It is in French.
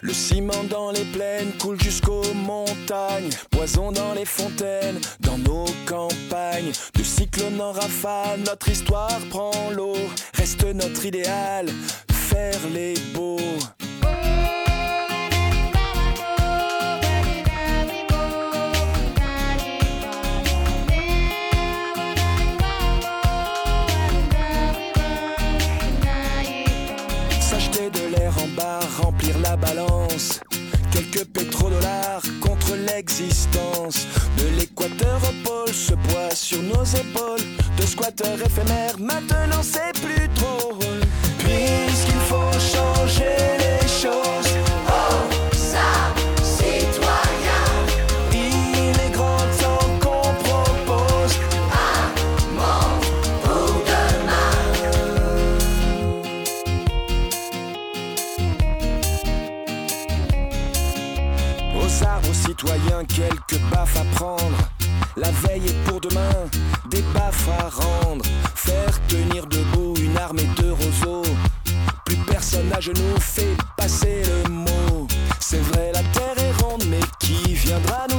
Le ciment dans les plaines coule jusqu'aux montagnes. Poison dans les fontaines, dans nos campagnes. De cyclone en rafale, notre histoire prend l'eau. Reste notre idéal, faire les beaux. S'acheter de l'air en barre, remplir la balance. Quelques pétrodollars contre l'existence. De l'équateur au pôle, ce poids sur nos épaules. De squatteurs éphémères, maintenant c'est plus drôle. Puisqu'il faut changer les choses. Oh, ça, citoyen, Il est grand temps qu'on propose un monde pour demain. Aux arbres, aux citoyens, quelques baffes à prendre. La veille est pour demain, des baffes à rendre. Faire tenir debout une armée de roseaux. Plus personne à genoux fait passer le mot. C'est vrai, la terre est ronde, mais qui viendra